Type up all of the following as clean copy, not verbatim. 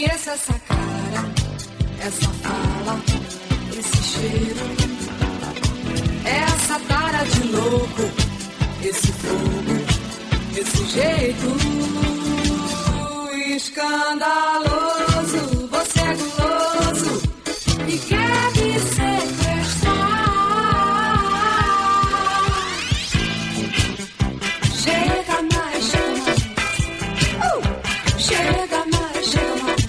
conheço essa cara, essa fala, esse cheiro, essa tara de louco, esse fogo, esse jeito escandaloso. Você é guloso e quer me sequestrar. Chega mais, chega mais. Chega mais, chega mais.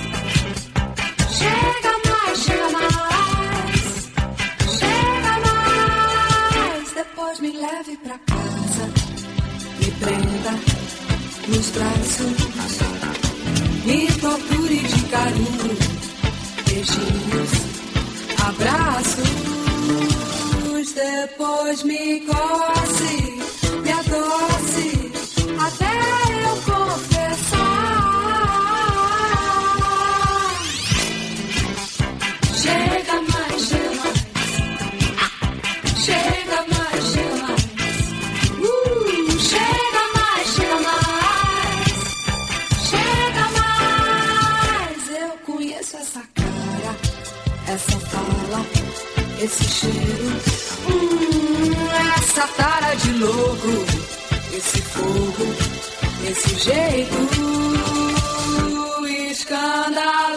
Chega mais, chega mais. Chega mais. Depois me leve pra casa, me prenda nos braços, me torture de carinho, beijinhos, abraços. Depois me coce, me adoce, até eu confessar. Chega mais, chega mais. Chega mais, chega mais. Chega mais, chega mais. Chega mais. Eu conheço essa cara, essa fala, esse cheiro, essa tara de louco, esse fogo, esse jeito escandaloso.